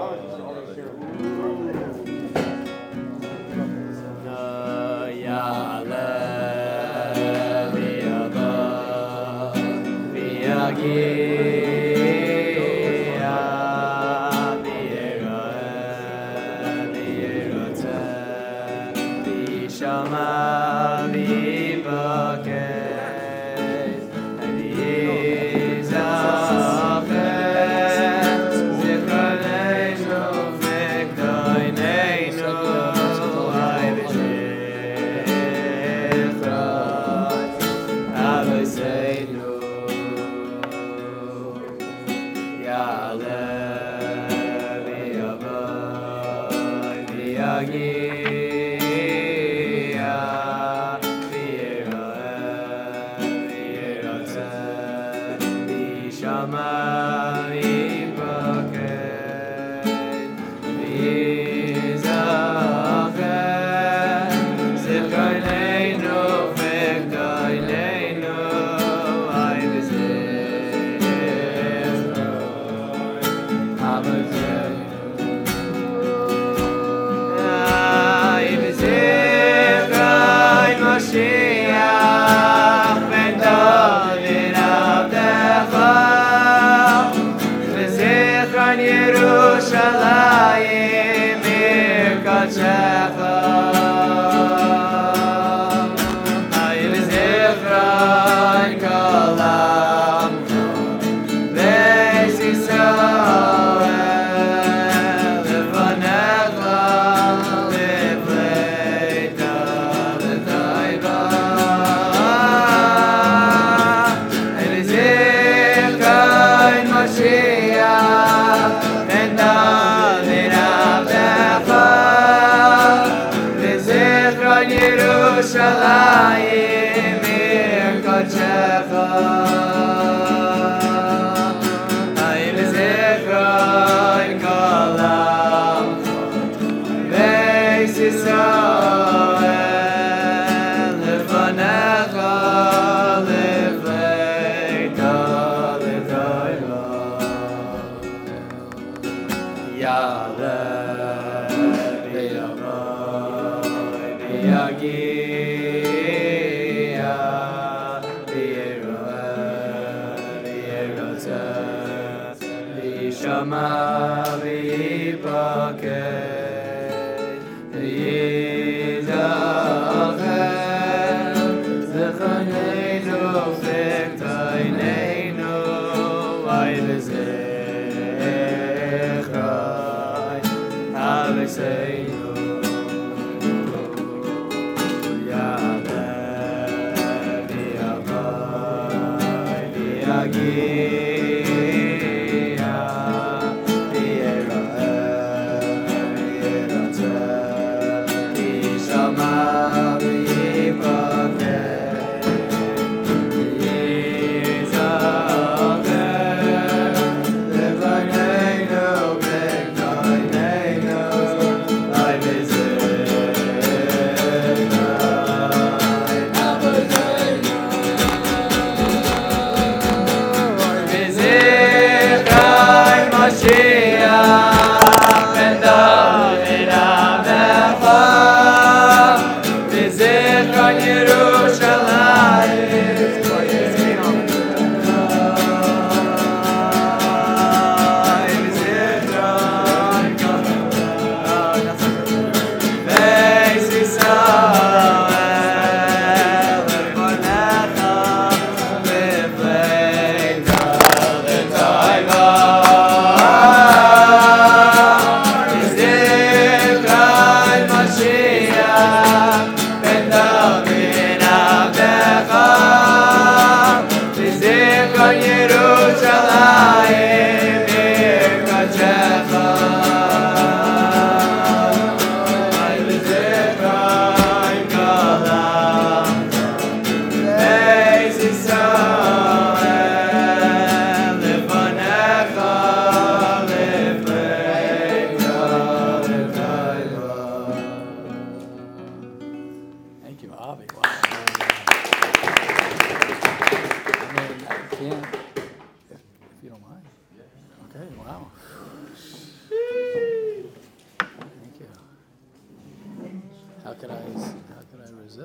I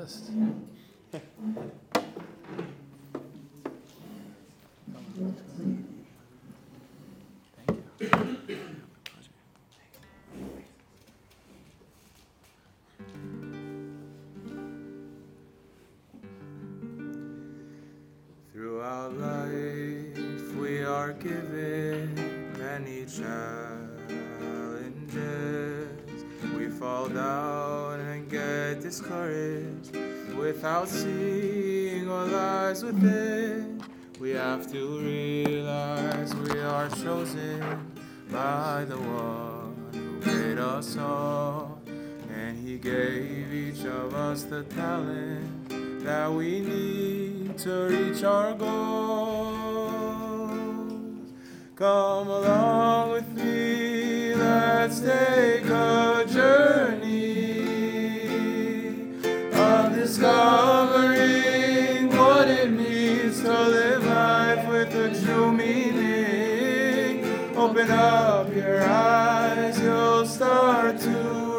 best. Throughout life, we are given many challenges. We fall down and get discouraged without seeing what lies within. We have to realize we are chosen by the one who made us all, and he gave each of us the talent that we need to reach our goals. Come along with me, let's take a journey of discovering what it means to live life with a true meaning. Open up your eyes, you'll start to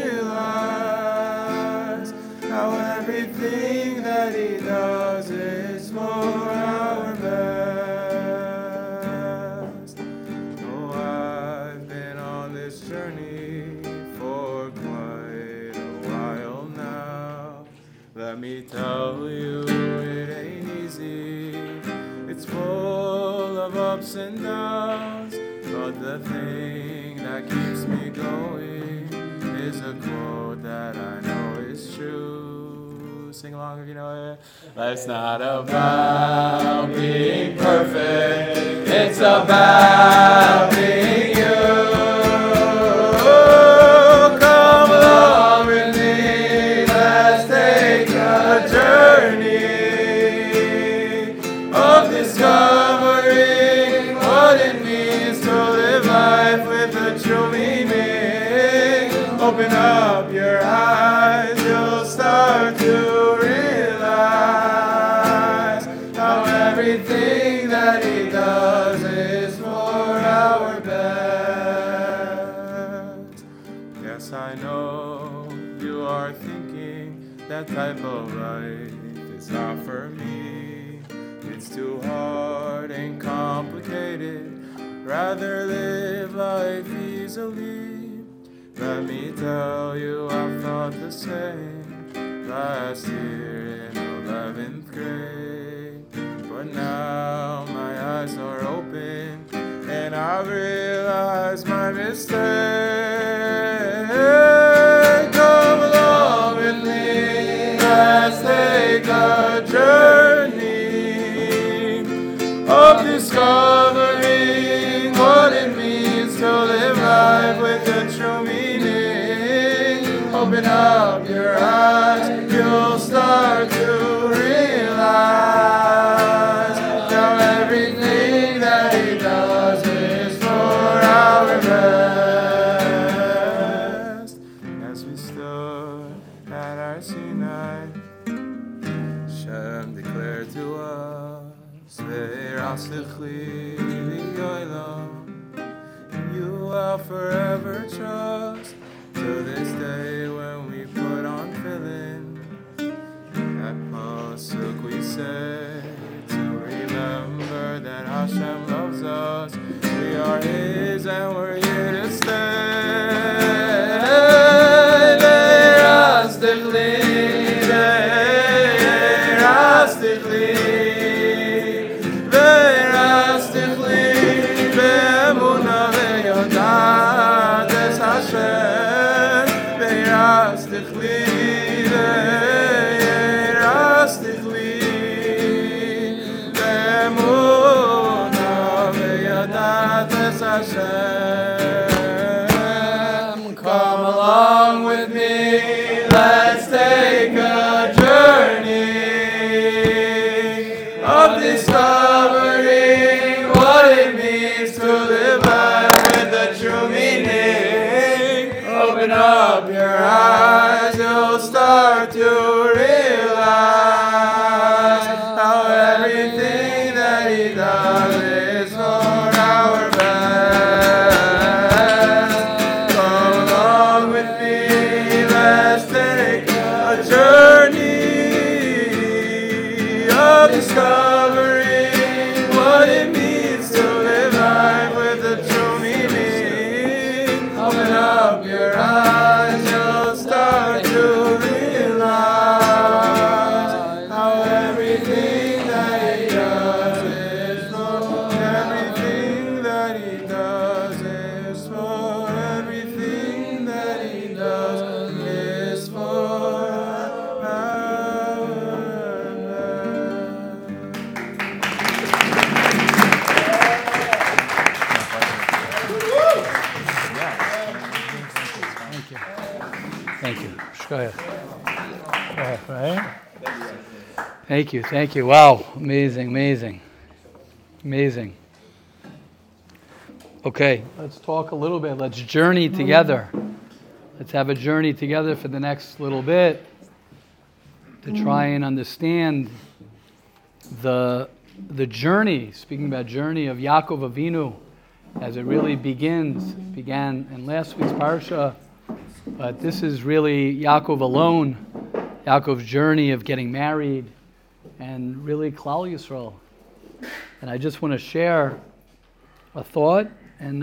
realize how everything that he does is for our best. Oh, I've been on this journey for quite a while now. Let me tell you, it ain't easy. It's full of ups and downs, but the thing that keeps me going is a quote that I know is true. Sing along if you know it. Life's not about being perfect, it's about being you. Come along with me, let's take a journey of discovering what it means to live life with a true meaning. Open up your eyes, you'll start to realize how everything that he does is for our best. Yes, I know you are thinking that type of life is not for me. It's too hard and complicated. Rather live life easily. Let me tell you, I thought the same last year in 11th grade. But now my eyes are open and I realize my mistake. Come along with me, let's take a journey of discovering what it means to live life with a true meaning. Open up your eyes, you'll start to realize how everything that he does is for our best. As we stood at our Sinai, Shem declared to us, "Ve'erasechli li'olam," you will forever trust. To this day when we put on tefillin, that pasuk we say to remember that Hashem loves us. We are his and we're here to stay. Ve'erasechli, ve'erasechli, ve'erasechli, ve'emunah ve'yodat es Hashem. Ve'erasechli, ve'erasechli, ve'emunah ve'yodat es Hashem. Come along with me, let's take a journey of discovering what it means to live life with a true meaning. Open up your eyes, you'll start to realize how everything that he does is for our best. Come along with me, let's take a journey Thank you. Right? Thank you. Wow, amazing. Okay, let's talk a little bit. Let's journey together. Let's have a journey together for the next little bit to try and understand the journey, speaking about journey of Yaakov Avinu, as it really began in last week's parsha, but this is really Yaakov alone, Yaakov's journey of getting married, and really Klal Yisrael. And I just want to share a thought, and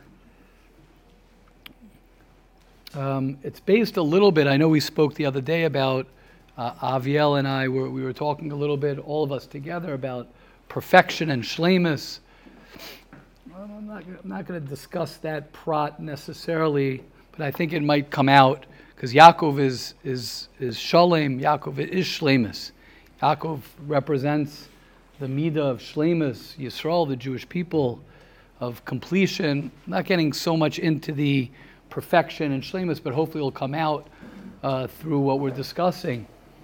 it's based a little bit. I know we spoke the other day about Aviel and I. We were talking a little bit, all of us together, about perfection and shleimus. I'm not going to discuss that prat necessarily, but I think it might come out because Yaakov is shalem. Yaakov is shleimus. Yaakov represents the midah of shleimus, Yisrael, the Jewish people, of completion. I'm not getting so much into the perfection and shleimus, but hopefully it'll come out through what we're discussing.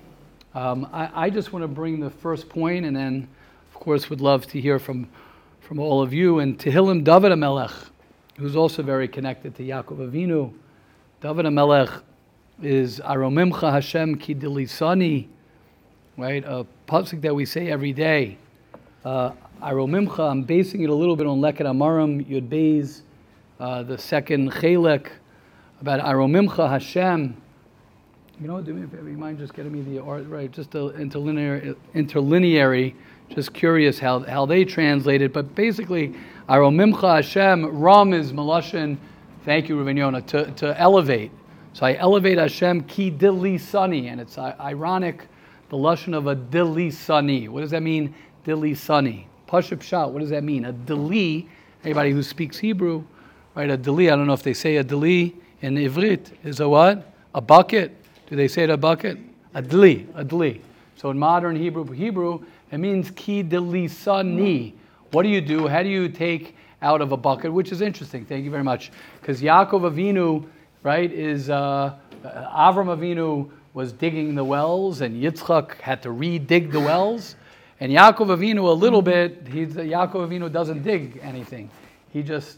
I just want to bring the first point, and then, of course, would love to hear from all of you. And Tehillim David HaMelech, who's also very connected to Yaakov Avinu. David HaMelech is Aromimcha Hashem Ki Dilisani, right? A pasuk that we say every day. Aromimcha, I'm basing it a little bit on Leket Amarim, Yud Beis, the second Chelek, about Aromimcha Hashem. You know, do me a favor, you mind just getting me the art right? Just a interlineary. Just curious how they translate it, but basically, Aromimcha Hashem. Ram is Malashon. Thank you, Reuven Yonah, to elevate. So I elevate Hashem Ki Dilisani, and it's ironic, the lashon of a Dilisani. What does that mean? Dilisani. Pashup Pshat. What does that mean? A Dili. Anybody who speaks Hebrew, right? A Dili. I don't know if they say a Dili in Ivrit is a what? A bucket. Do they say it a bucket? A Dili. So in modern Hebrew, it means Ki Dilisani. What do you do? How do you take out of a bucket? Which is interesting. Thank you very much. Because Yaakov Avinu, right, is Avram Avinu was digging the wells, and Yitzchak had to re-dig the wells. And Yaakov Avinu, a little bit, Yaakov Avinu doesn't dig anything. He just,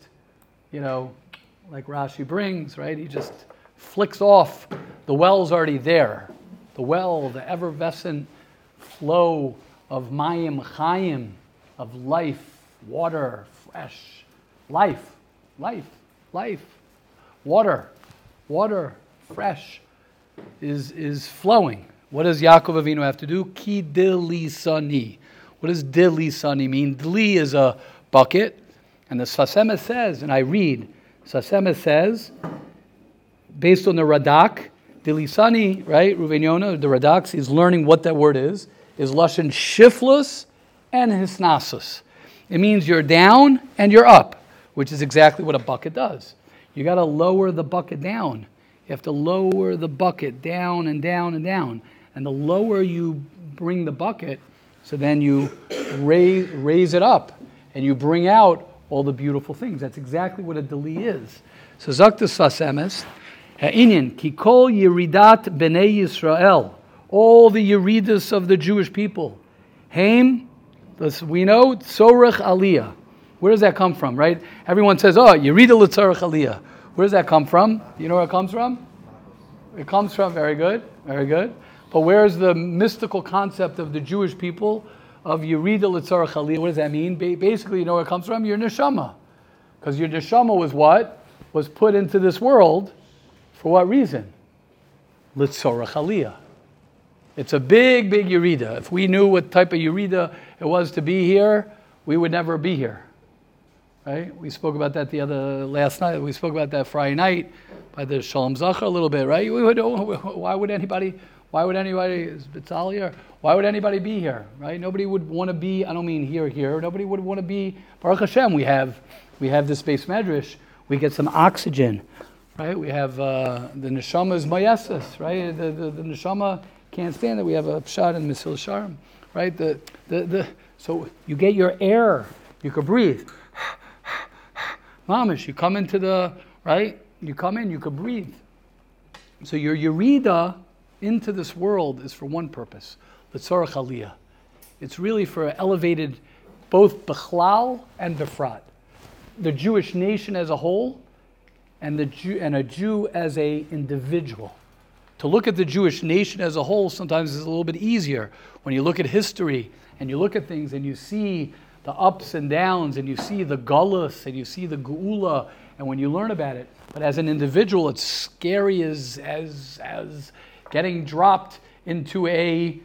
like Rashi brings, right? He just flicks off. The well's already there. The well, the effervescent flow of Mayim Chayim, of life, water, fresh, life, water, fresh, is flowing. What does Yaakov Avinu have to do? Ki dilisani. What does dilisani mean? Dili is a bucket, and the Sfas Emes says, and I read, Sfas Emes says, based on the Radak, dilisani, right, Reuven Yonah, the Radak, is learning what that word is lashon shiflus and hisnasus. It means you're down and you're up, which is exactly what a bucket does. You got to lower the bucket down. You have to lower the bucket down and down and down. And the lower you bring the bucket, so then you raise it up and you bring out all the beautiful things. That's exactly what a deli is. So Zakta Sfas Emes, Ha'inyan, ki kol yeridat b'nei Yisrael, all the yeridas of the Jewish people. Haim, we know, tzorech aliyah. Where does that come from, right? Everyone says, yerida l'tzorech aliyah. Where does that come from? You know where it comes from? It comes from, very good. But where's the mystical concept of the Jewish people of yerida l'tzorech aliyah? What does that mean? Basically, you know where it comes from? Your neshama. Because your neshama was what? Was put into this world for what reason? L'tzorech aliyah. It's a big yerida. If we knew what type of yerida it was to be here, we would never be here. Right? We spoke about that last night. We spoke about that Friday night by the Shalom Zachar a little bit, right? Why would anybody, Bitzalia, why would anybody be here, right? Nobody would want to be, I don't mean here. Nobody would want to be, Baruch Hashem, we have this base medrash. We get some oxygen, right? We have the neshama's mayesis, right? The neshama can't stand it. We have a pshat in Mesil Sharm, right? So you get your air, you can breathe. Mamish, you come into right? You come in, you can breathe. So your Yerida into this world is for one purpose, L'tzorach Aliyah. It's really for elevated both Bechlal and Befrat. The Jewish nation as a whole and a Jew as a individual. To look at the Jewish nation as a whole sometimes is a little bit easier when you look at history and you look at things and you see the ups and downs and you see the Gullus and you see the Geula, and when you learn about it. But as an individual, it's scary as getting dropped into a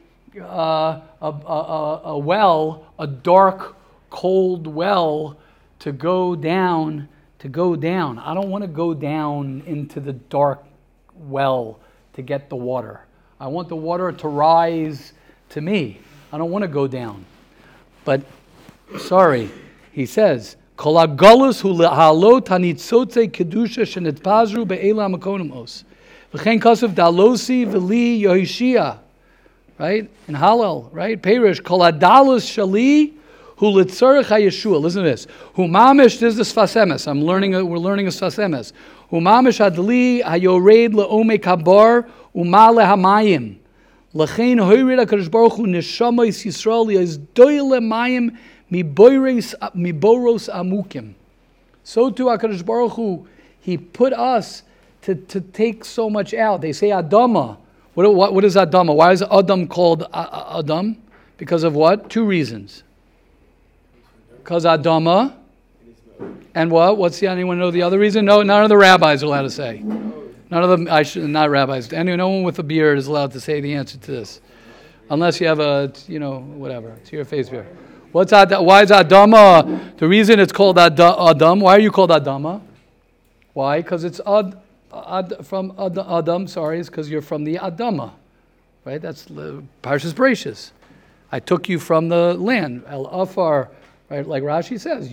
well, a dark, cold well, to go down. I don't want to go down into the dark well to get the water. I want the water to rise to me. I don't want to go down. But, sorry, he says, Kol hagolus hu le'halot hanitzotze kedusha shenitpazru be'ela hamakonimos. V'chein kasav dalosi v'li yohishia. Right? In Hallel, right? Perish, Kol hadalus shali hu litzorech hayeshua. Listen to this. Hu mamish, this is Sfasemes. We're learning a Sfasemes. Hu mamish adli hayored le'ome kabar uma lehamayim. L'chein hoirid HaKadosh Baruch Hu neshamas Yisrael yizdoy lemayim miboros amukim. So too HaKadosh Baruch Hu, He put us to take so much out. They say Adama. What is Adama? Why is Adam called Adam? Because of what? Two reasons. Because Adama, and what? Anyone know the other reason? No, none of the rabbis are allowed to say. None of them, not rabbis. No one with a beard is allowed to say the answer to this. Unless you have whatever. It's your face beard. Why is Adama? The reason it's called Adam, why are you called Adama? Why? Because it's from Adam, it's because you're from the Adama. Right? That's Parshas Bereishis. I took you from the land. El Afar, right? Like Rashi says,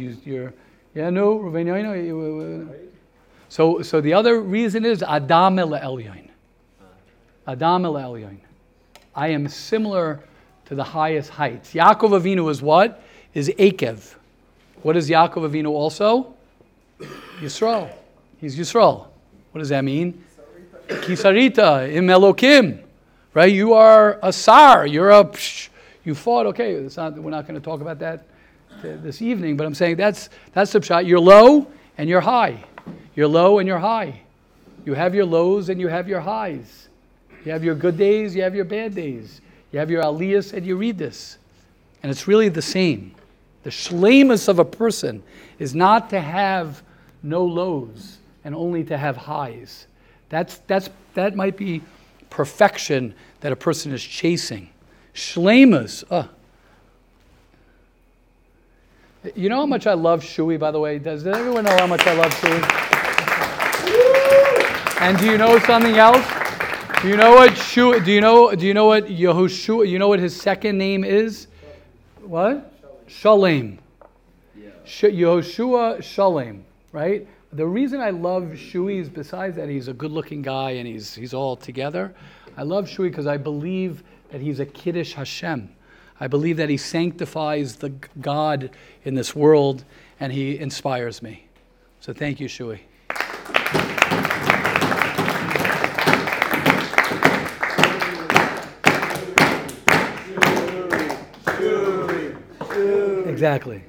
So the other reason is Adam el Elyon. Adam el Elyon. I am similar to the highest heights. Yaakov Avinu is what? Is Akev. What is Yaakov Avinu also? Yisrael. He's Yisrael. What does that mean? Kisarita im Elokim. Right? You are a sar. You fought. Okay, we're not going to talk about that this evening, but I'm saying that's the pshat. You're low and you're high. You're low and you're high. You have your lows and you have your highs. You have your good days, you have your bad days. You have your aliyahs and you read this. And it's really the same. The shleimus of a person is not to have no lows and only to have highs. That might be perfection that a person is chasing. Shleimus. You know how much I love Shui, by the way? Does everyone know how much I love Shui? And do you know something else? Do you know what Shui? Do you know what Yehoshua? You know what his second name is? What? Shalem. Yehoshua Shalem. Right. The reason I love Shui is, besides that he's a good-looking guy and he's all together, I love Shui because I believe that he's a Kiddush Hashem. I believe that he sanctifies the God in this world and he inspires me. So thank you, Shui. Exactly.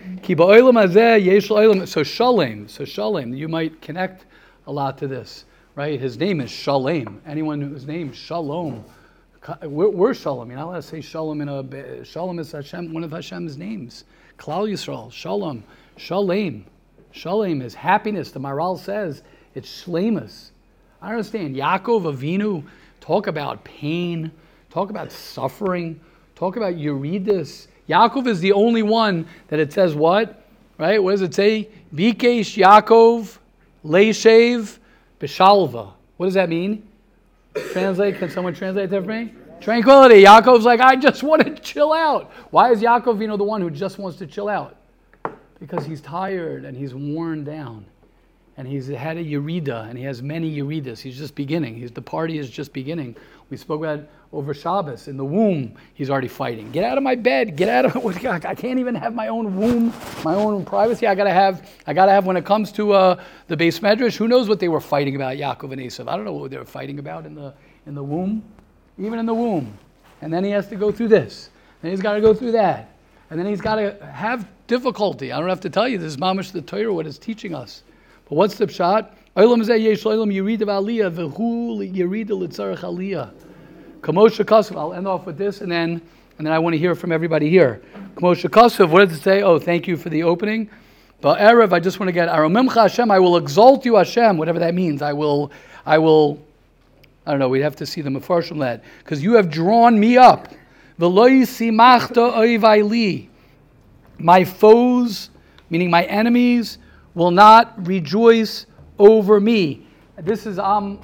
So Shalem, you might connect a lot to this, right? His name is Shalem. Anyone whose name is Shalom, we're Shalom. You're not allowed to say Shalom Shalom is Hashem, one of Hashem's names. Klal Yisrael, Shalom, Shalem. Shalem is happiness. The Maral says it's Shlemus. I understand. Yaakov Avinu, talk about pain, talk about suffering, talk about Yeridus. Yaakov is the only one that it says what? Right? What does it say? Bikesh Yaakov Leishev Bishalva. What does that mean? Translate? Can someone translate that for me? Tranquility. Yaakov's like, I just want to chill out. Why is Yaakov, the one who just wants to chill out? Because he's tired and he's worn down. and he's had a Yerida, and he has many Yeridas. He's just beginning. The party is just beginning. We spoke about over Shabbos. In the womb, he's already fighting. Get out of my bed. Get out of I can't even have my own womb, my own privacy. I gotta have when it comes to the Beis Medrash. Who knows what they were fighting about, Yaakov and Esav? I don't know what they were fighting about in the womb, even in the womb. And then he has to go through this. Then he's got to go through that. And then he's got to have difficulty. I don't have to tell you, this is mamash the Torah, what it's teaching us. But what's the pshat? Olam zeh yesh olam yerida v'aliyah v'hu yerida l'tzarech aliyah. Kamosha Kasav. I'll end off with this, and then I want to hear from everybody here. Kamosha Kasav. What does it say? Oh, thank you for the opening. But Erev, I just want to get Aromimcha Hashem. I will exalt you, Hashem. Whatever that means. I will. I don't know. We'd have to see the Mefarshim led, because you have drawn me up. V'lo yisimachta oivai li. My foes, meaning my enemies, will not rejoice over me. This is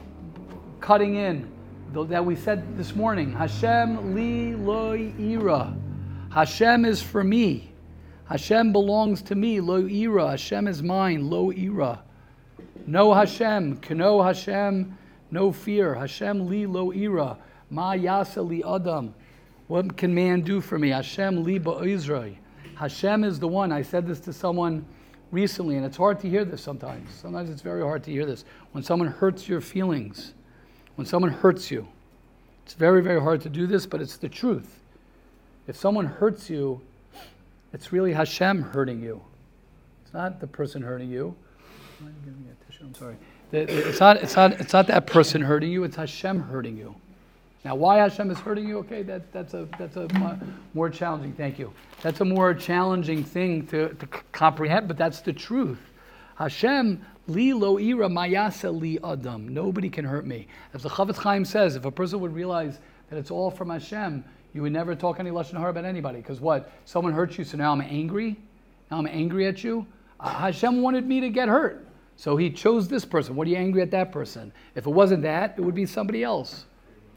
cutting in that we said this morning. Hashem li lo ira. Hashem is for me. Hashem belongs to me. Lo ira. Hashem is mine. Lo ira. No Hashem. Kano Hashem. No fear. Hashem li lo ira. Ma yasa li adam. What can man do for me? Hashem li ba'izrai. Hashem is the one. I said this to someone recently, and it's hard to hear this sometimes. Sometimes it's very hard to hear this. When someone hurts your feelings, when someone hurts you, it's very, very hard to do this, but it's the truth. If someone hurts you, it's really Hashem hurting you. It's not the person hurting you. Give me a tissue. I'm sorry. It's not that person hurting you. It's Hashem hurting you. Now, why Hashem is hurting you? Okay, that's a more challenging. Thank you. That's a more challenging thing to comprehend, but that's the truth. Hashem li lo ira mayasa li adam. Nobody can hurt me. As the Chavetz Chaim says, if a person would realize that it's all from Hashem, you would never talk any lashon hara about anybody. Because what? Someone hurt you, so now I'm angry. Now I'm angry at you. Hashem wanted me to get hurt, so He chose this person. What are you angry at that person? If it wasn't that, it would be somebody else.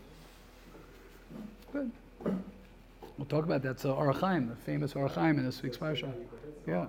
Good. We'll talk about that. So Or HaChaim, the famous Or HaChaim in this week's parasha. Yeah.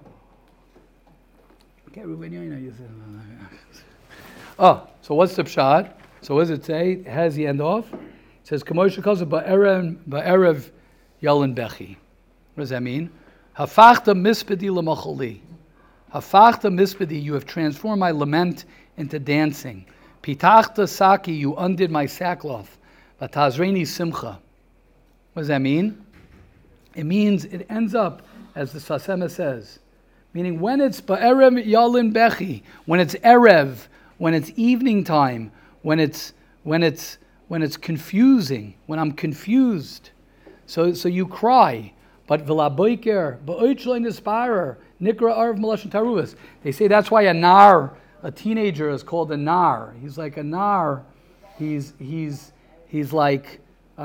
Okay, you said. Oh, so what's the pshat? So what does it say? How does he end off? It says, Kamosha Kazav ba'erev yalin bechi. What does that mean? Hafachta mispedi l'macholi. Hafachta mispedi, you have transformed my lament into dancing. Pitachta saki, you undid my sackcloth. Vatazreni simcha. What does that mean? It means it ends up, as the Sasema says, meaning when it's ba'erev yalin bechi, when it's erev, when it's evening time, when it's confusing, when I'm confused, so you cry. But v'la boiker ba'oichloi nisparer nikra arv malashon taruvas. They say that's why a teenager, is called a nar. He's like a nar. He's like.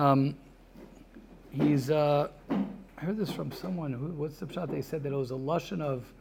I heard this from someone. What's the pshat? They said that it was a lashon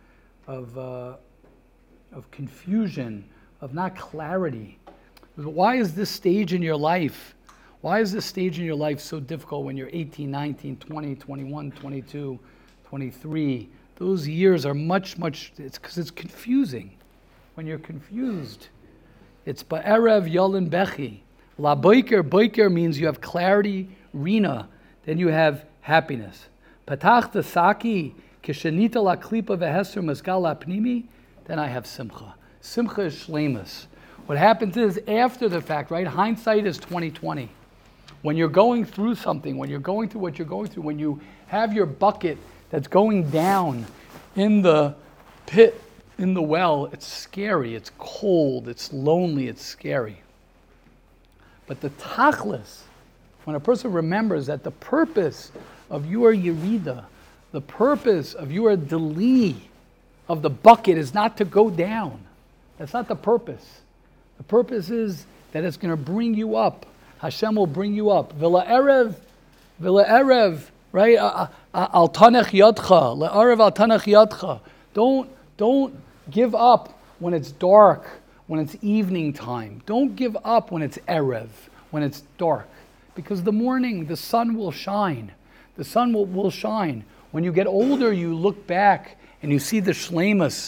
of confusion, of not clarity. Why is this stage in your life? Why is this stage in your life so difficult when you're 18, 19, 20, 21, 22, 23? Those years are much, it's because it's confusing. When you're confused, it's ba'erev yalin bechi. La boiker means you have clarity, rina. Then you have happiness. Patachta saki kishenita la klipa vehester maskal la pnimi. Then I have simcha. Simcha is shleimus. What happens is after the fact, right? Hindsight is 20/20. When you're going through something, when you're going through what you're going through, when you have your bucket that's going down in the pit, in the well, it's scary, it's cold, it's lonely, it's scary. But the tachlis, when a person remembers that the purpose of your yerida, the purpose of your deli, of the bucket is not to go down. That's not the purpose. The purpose is that it's going to bring you up. Hashem will bring you up. V'la erev, right? Al tanech yadcha, la'erev al tanech yadcha. Don't give up when it's dark, when it's evening time. Don't give up when it's erev, when it's dark. Because the morning, the sun will shine. The sun will shine. When you get older, you look back and you see the shleimus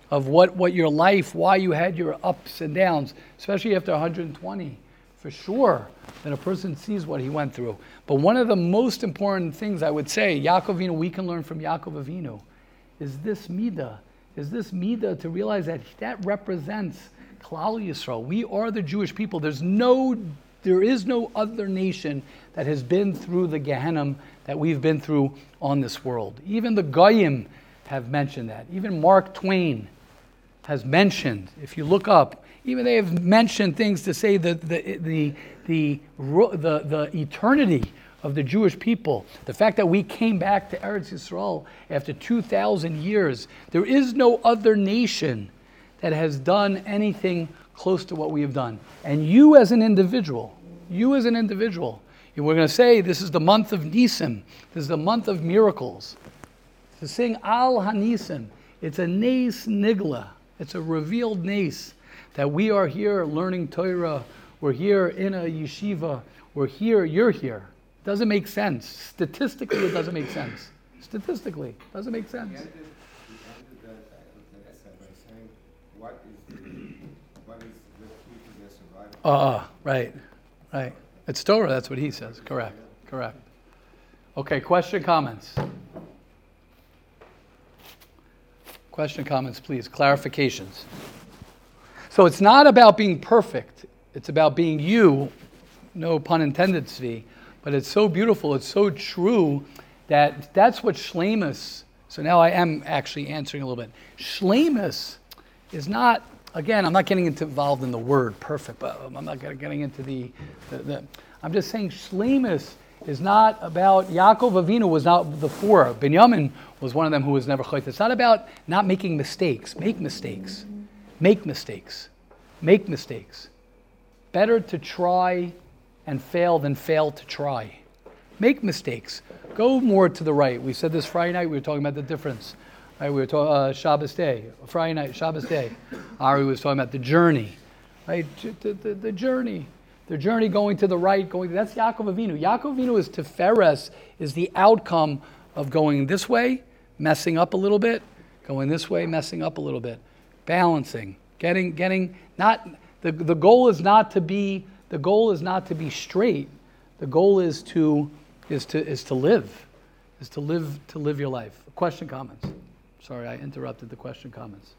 of what your life, why you had your ups and downs, especially after 120, for sure, then a person sees what he went through. But one of the most important things I would say, Yaakov Avinu, we can learn from Yaakov Avinu, is this midah to realize that that represents Klal Yisrael. We are the Jewish people. There is no other nation that has been through the Gehenna that we've been through on this world. Even the Goyim have mentioned that. Even Mark Twain has mentioned, if you look up, even they have mentioned things to say that the eternity of the Jewish people, the fact that we came back to Eretz Yisrael after 2,000 years. There is no other nation that has done anything close to what we have done. And you as an individual, we're going to say this is the month of Nisim. This is the month of miracles. To sing Al Hanisim, it's a Nes Nigla. It's a revealed Nes that we are here learning Torah. We're here in a yeshiva. We're here, you're here. Doesn't make sense. Statistically, it doesn't make sense. Statistically, it doesn't make sense. He ended that, like I said, by saying, what is the key to their survival? Right. It's Torah, that's what he says. Correct. Okay, question, comments? Question, comments, please. Clarifications. So it's not about being perfect. It's about being you, no pun intended, Tzvi, but it's so beautiful, it's so true that that's what Shleimus, so now I am actually answering a little bit. Shleimus is not, again, I'm not getting involved in the word perfect, but I'm not getting into the I'm just saying Shleimus is not about, Yaakov Avinu was not the four. Binyamin was one of them who was never chayt. It's not about not making mistakes. Make mistakes. Better to try and fail than fail to try. Make mistakes. Go more to the right. We said this Friday night. We were talking about the difference. Right? We were talking Shabbos day. Friday night, Shabbos day. Ari was talking about the journey. Right? The journey. The journey going to the right, that's Yaakov Avinu. Yaakov Avinu is Tiferes, is the outcome of going this way, messing up a little bit, going this way, messing up a little bit. Balancing. Getting not the goal is not to be straight. The goal is to live your life. Question, comments. Sorry, I interrupted the question, comments.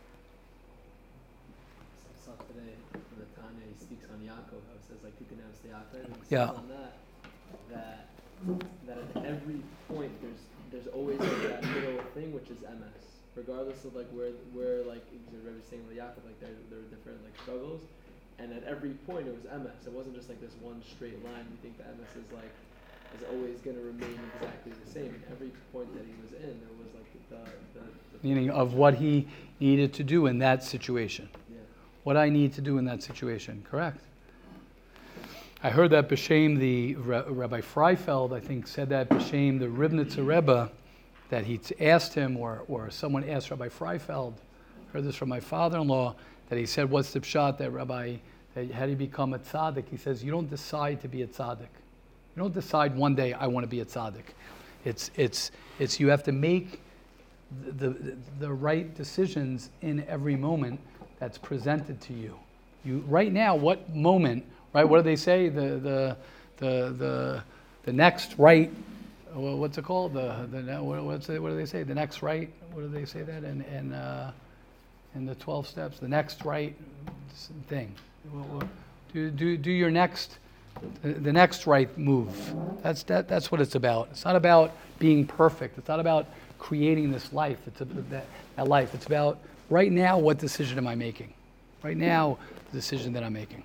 That at every point there's always like that middle thing, which is MS. Regardless of like where like the Rebbe was saying with Yaakov, like there were different like struggles, and at every point it was MS. It wasn't just like this one straight line. You think that MS is always going to remain exactly the same. And every point that he was in, there was like the meaning of what he needed to do in that situation. Yeah. What I need to do in that situation. Correct. I heard that B'Shem, the Rabbi Freifeld, I think, said that B'Shem, the Ribnitzer Rebbe, that he asked him, or someone asked Rabbi Freifeld, heard this from my father-in-law, that he said, what's the pshat that Rabbi, how do you become a tzaddik? He says, you don't decide to be a tzaddik. You don't decide one day, I want to be a tzaddik. It's you have to make the right decisions in every moment that's presented to you. You right now, what moment? Right? What do they say? The next right. What's it called? What do they say? The next right. What do they say that in the 12 steps? The next right thing. Do your next. The next right move. That's what it's about. It's not about being perfect. It's not about creating this life. It's that life. It's about right now. What decision am I making? Right now, the decision that I'm making.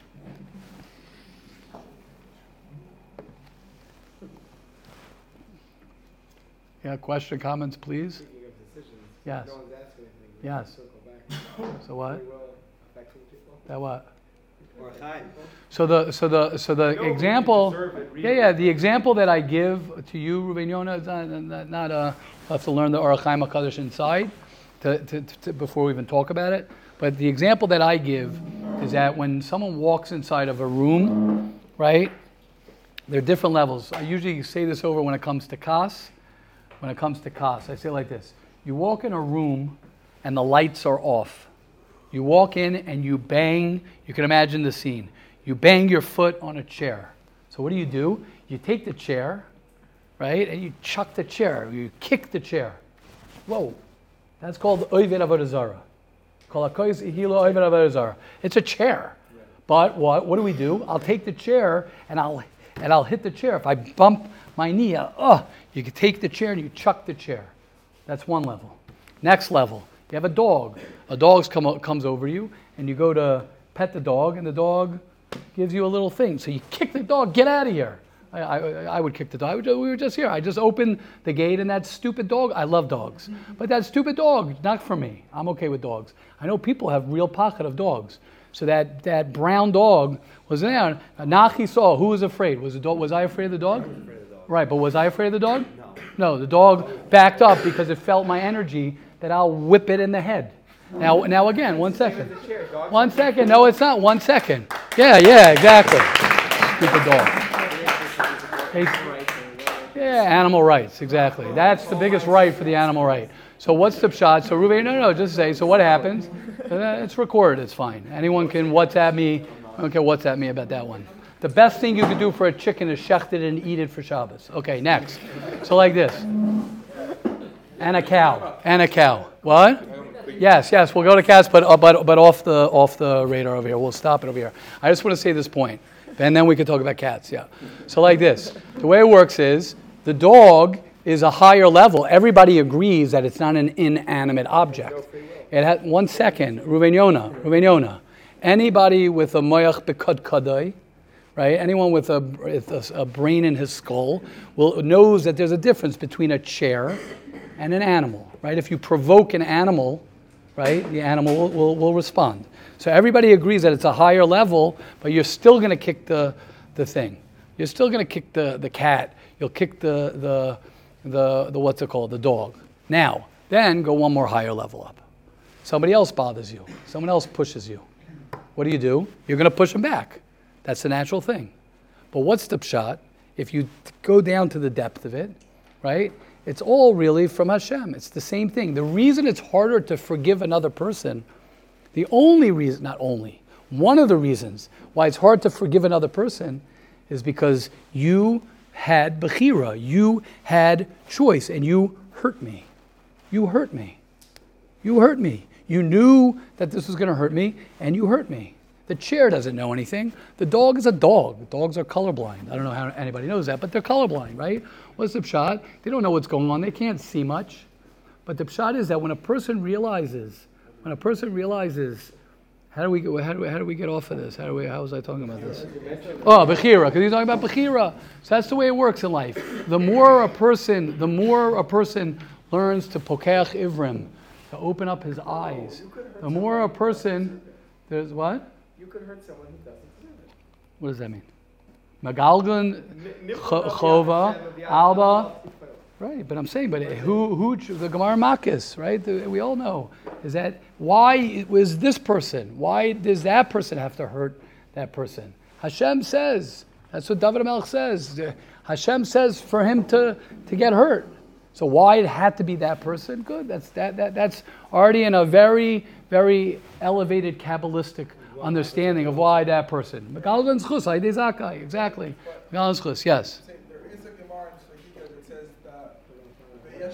Yeah, question, comments, please. Speaking of decisions, Yes. no one's asking anything. Yes. Circle back. So what? Free will affecting people? That what? Or chaim. So the example, the example that I give to you, Ruben Yonah, is not we'll have to learn the Orach Chaim HaKadosh inside to before we even talk about it. But the example that I give is that when someone walks inside of a room, right, there are different levels. I usually say this when it comes to Kas. I say it like this. You walk in a room and the lights are off. You walk in and you bang, you can imagine the scene. You bang your foot on a chair. So what do? You take the chair, right, and you chuck the chair. You kick the chair. Whoa. That's called Oived Avodah Zarah. It's a chair. But what do? I'll take the chair and I'll hit the chair. If I bump my knee, you can take the chair and you chuck the chair. That's one level. Next level, you have a dog. A dog comes over you and you go to pet the dog and the dog gives you a little thing. So you kick the dog, get out of here. I would kick the dog. We were just here. I just opened the gate and that stupid dog, I love dogs. But that stupid dog, not for me. I'm okay with dogs. I know people have real pocket of dogs. So that brown dog was there. Nachi saw, who was afraid? Was I afraid of the dog? I was afraid of the dog. Right, but was I afraid of the dog? No. No, the dog backed up because it felt my energy that I'll whip it in the head. Now again, 1 second. 1 second. No, it's not. 1 second. Yeah, exactly. Stupid dog. Yeah, animal rights, exactly. That's the biggest right for the animal right. So what's the shot? So Ruben, no, just say, so what happens? It's recorded, it's fine. Anyone can WhatsApp me. I don't care WhatsApp me about that one. The best thing you could do for a chicken is shecht it and eat it for Shabbos. Okay, next. So like this. And a cow. What? Yes, we'll go to cats, but off the radar over here. We'll stop it over here. I just want to say this point. And then we could talk about cats, yeah. So like this. The way it works is the dog is a higher level. Everybody agrees that it's not an inanimate object. It had 1 second. Ruven Yona. Anybody with a moyach bekad kadai, right? Anyone with a brain in his skull knows that there's a difference between a chair and an animal, right? If you provoke an animal, right, the animal will respond. So everybody agrees that it's a higher level, but you're still going to kick the thing. You're still going to kick the cat. You'll kick the what's it called, the dog. Now, then go one more higher level up. Somebody else bothers you. Someone else pushes you. What do? You're going to push them back. That's the natural thing. But what's the pshat? If you go down to the depth of it, right? It's all really from Hashem. It's the same thing. The reason it's harder to forgive another person, one of the reasons why it's hard to forgive another person is because you had bechira, you had choice, and you hurt me. You hurt me. You knew that this was going to hurt me, and you hurt me. The chair doesn't know anything. The dog is a dog. Dogs are colorblind. I don't know how anybody knows that, but they're colorblind, right? What's the pshat? They don't know what's going on. They can't see much. But the pshat is that when a person realizes, how do we get off of this? How was I talking about this? Oh, bechira, because he's talking about bechira. So that's the way it works in life. The more a person learns to pokeach ivrim, to open up his eyes, the more a person, there's what? You could hurt someone who doesn't deserve it. What does that mean? Magalgan, chova, alba. Right, but I'm saying, who the Gemara Makis, right? We all know is that why was this person? Why does that person have to hurt that person? Hashem says. That's what David HaMelech says. Hashem says for him to get hurt. So why it had to be that person? Good. That's already in a very, very elevated Kabbalistic understanding of why that person. Megalgan zchus, Aidei Zakai. Exactly. Megalgan zchus, yes. There is a Gemara in Shagika that says that there is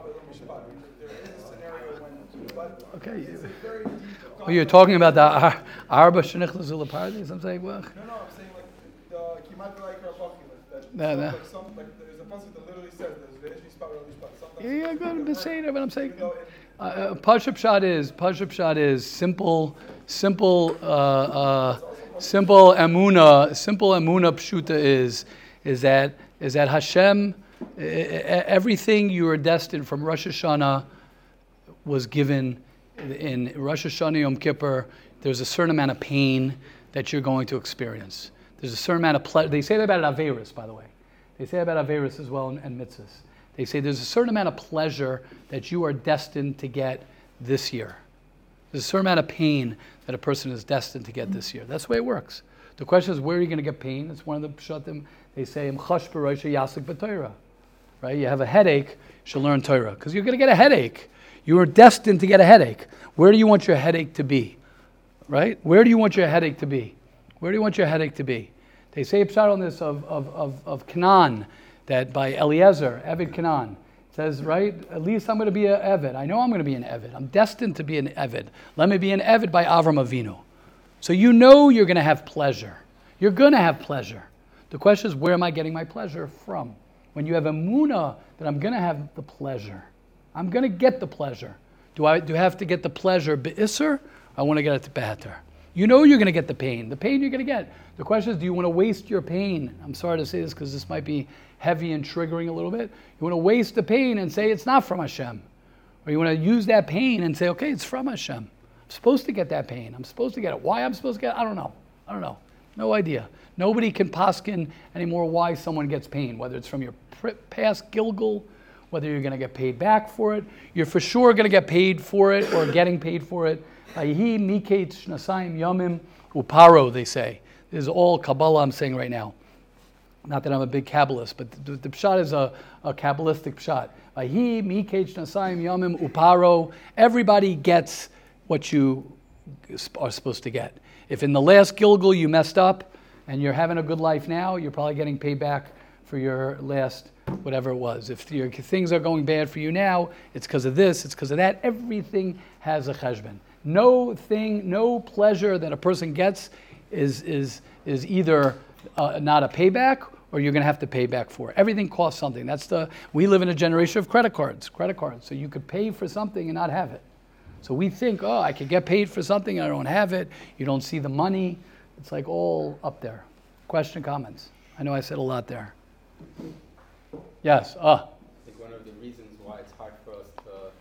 a scenario when, but Okay. it's a very deep. Well, you're talking about the Arba Shenichlas Ulapardes. I'm saying, well. No, I'm saying like the Kimat like No. like there's a passage that literally says there's sometimes. Yeah, good. I'm saying it, but I'm saying. Pashup shot is simple emuna pshuta is that Hashem, everything you are destined from Rosh Hashanah was given in Rosh Hashanah Yom Kippur. There's a certain amount of pain that you're going to experience. There's a certain amount of pleasure. They say that about Averis, by the way. They say about Averis as well and mitzvahs. They say there's a certain amount of pleasure that you are destined to get this year. There's a certain amount of pain that a person is destined to get this year. That's the way it works. The question is, where are you going to get pain? It's one of the pshatim. They say, "M'chash b'roisha yasik b'Torah." Right? You have a headache, you should learn Torah. Because you're going to get a headache. You are destined to get a headache. Where do you want your headache to be? Right? Where do you want your headache to be? Where do you want your headache to be? They say a pshat on this of Canaan, that by Eliezer, Eved Canaan. It says, right, at least I'm going to be an Eved. I know I'm going to be an Eved. I'm destined to be an Eved. Let me be an Eved by Avram Avinu. So you know you're going to have pleasure. You're going to have pleasure. The question is, where am I getting my pleasure from? When you have emunah that I'm going to have the pleasure. I'm going to get the pleasure. Do I have to get the pleasure be'isr? I want to get it to be'heter. You know you're going to get the pain. The pain you're going to get. The question is, do you want to waste your pain? I'm sorry to say this because this might be heavy and triggering a little bit. You want to waste the pain and say it's not from Hashem. Or you want to use that pain and say, okay, it's from Hashem. I'm supposed to get that pain. I'm supposed to get it. Why I'm supposed to get it? I don't know. No idea. Nobody can paskin anymore why someone gets pain, whether it's from your past Gilgul, whether you're going to get paid back for it. You're for sure going to get paid for it or getting paid for it. Vayhi miketz shnasayim yamim uparo, they say. This is all Kabbalah I'm saying right now. Not that I'm a big Kabbalist, but the pshat is a Kabbalistic pshat. Vayhi miketz shnasayim yamim uparo. Everybody gets what you are supposed to get. If in the last Gilgul you messed up and you're having a good life now, you're probably getting paid back for your last whatever it was. If your things are going bad for you now, it's because of this, it's because of that. Everything has a cheshbon. No pleasure that a person gets is either not a payback or you're going to have to pay back for. Everything costs something. We live in a generation of credit cards. So you could pay for something and not have it. So we think, I could get paid for something, I don't have it. You don't see the money. It's like all up there. Question, comments? I know I said a lot there. Yes. I think one of the reasons why it's hard for us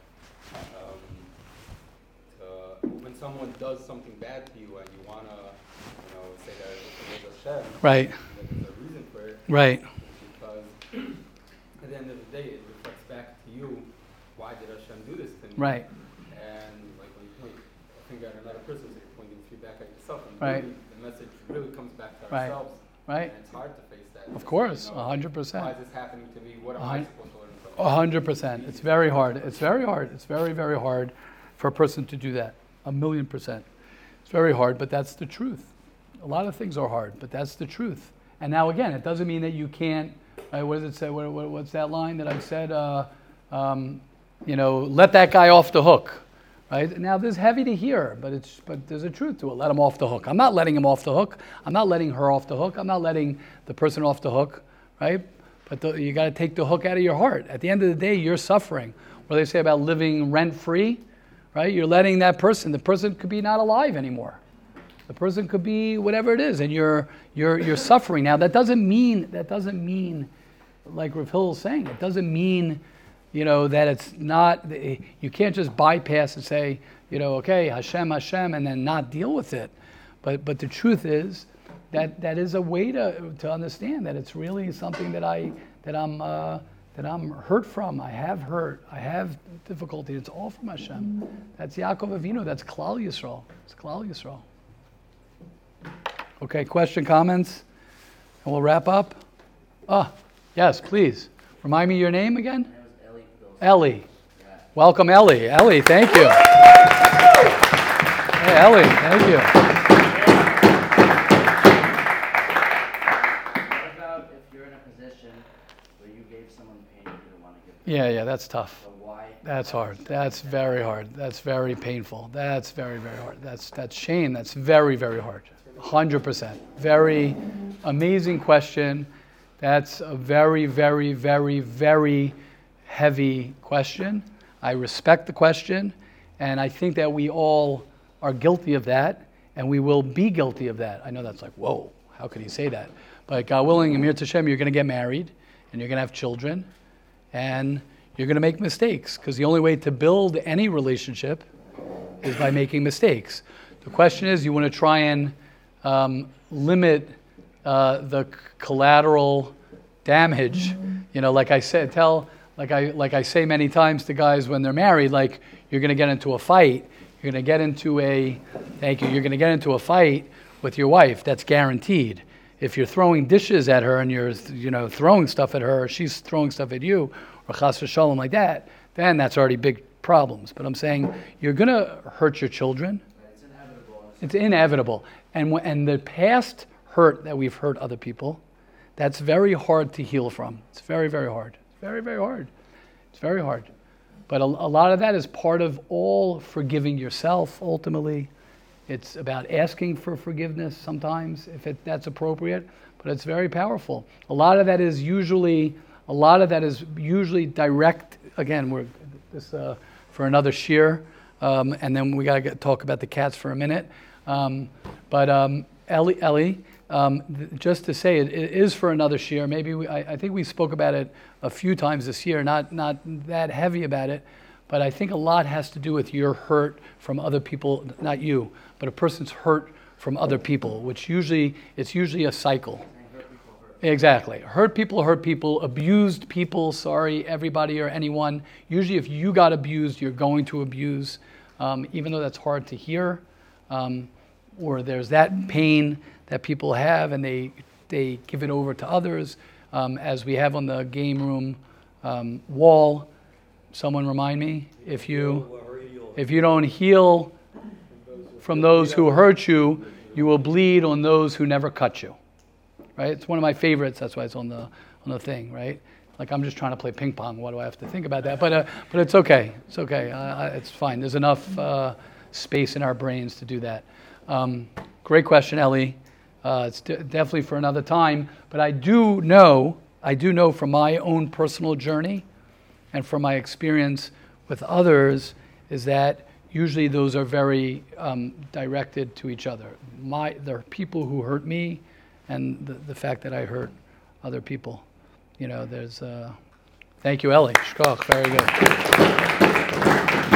to when someone does something bad to you and you want to, say that it was Hashem, right. That there's a reason for it. Right. Because at the end of the day, it reflects back to you, why did Hashem do this to me? Right. And like when you point a finger at another person, so you're pointing feedback at yourself. And right. really, the message really comes back to right. ourselves. Right. And it's hard to face that. Of course, 100%. Why is this happening to me? What am I supposed to learn from it? 100%. It's very hard. It's very hard. It's very, very hard for a person to do that. 1,000,000%. It's very hard, but that's the truth. A lot of things are hard, but that's the truth. And now again, it doesn't mean that you can't, what does it say? What's that line that I said? Let that guy off the hook. Right? Now this is heavy to hear, but there's a truth to it. Let him off the hook. I'm not letting him off the hook. I'm not letting her off the hook. I'm not letting the person off the hook, right? But you got to take the hook out of your heart. At the end of the day, you're suffering. What do they say about living rent-free, right? You're letting the person could be not alive anymore. The person could be whatever it is, and you're suffering. Now that doesn't mean, like Rav Hillel is saying, it doesn't mean that it's not, you can't just bypass and say, okay, Hashem, and then not deal with it. But the truth is that is a way to understand that it's really something that I'm hurt from. I have hurt. I have difficulty. It's all from Hashem. That's Yaakov Avinu. That's Klal Yisrael. It's Klal Yisrael. Okay, question, comments? And we'll wrap up. Yes, please. Remind me your name again? Ellie. Welcome, Ellie. Ellie, thank you. Hey, Ellie, thank you. What about if you're in a position where you gave someone pain you didn't want to give them? Yeah, that's tough. So why? That's hard. That's very hard. That's very painful. That's very, very hard. That's shame. That's very, very hard. 100%. Very amazing question. That's a very, very, very, very heavy question. I respect the question, and I think that we all are guilty of that, and we will be guilty of that. I know that's like, whoa, how could he say that? But God willing, Amir Tashem, you're going to get married, and you're going to have children, and you're going to make mistakes, because the only way to build any relationship is by making mistakes. The question is, you want to try and limit the collateral damage. Like I said, like I say many times to guys when they're married, like you're going to get into a fight. You're going to get into a fight with your wife. That's guaranteed. If you're throwing dishes at her and you're throwing stuff at her, or she's throwing stuff at you, or chas v'shalom like that, then that's already big problems. But I'm saying you're going to hurt your children. It's inevitable. It's inevitable. And the past hurt that we've hurt other people, that's very hard to heal from. It's very, very hard. Very, very hard. It's very hard. But a lot of that is part of all forgiving yourself, ultimately. It's about asking for forgiveness sometimes, if that's appropriate. But it's very powerful. A lot of that is usually direct. Again, we're this for another shiur, and then we got to talk about the cats for a minute. But Ellie, just to say, it is for another shiur. Maybe I think we spoke about it a few times this year. Not that heavy about it, but I think a lot has to do with your hurt from other people. Not you, but a person's hurt from other people, which it's usually a cycle. Exactly. Hurt people, abused people, sorry, everybody or anyone. Usually if you got abused, you're going to abuse, even though that's hard to hear, or there's that pain that people have and they give it over to others, as we have on the game room wall. Someone remind me, if you don't heal from those who hurt you, you will bleed on those who never cut you. Right? It's one of my favorites. That's why it's on the thing, right? Like I'm just trying to play ping pong. Why do I have to think about that? But it's okay. It's okay. It's fine. There's enough space in our brains to do that. Great question, Ellie. It's definitely for another time. But I do know from my own personal journey and from my experience with others is that usually those are very directed to each other. There are people who hurt me, and the fact that I hurt other people. There's... Thank you, Ellie. Shkoch, very good.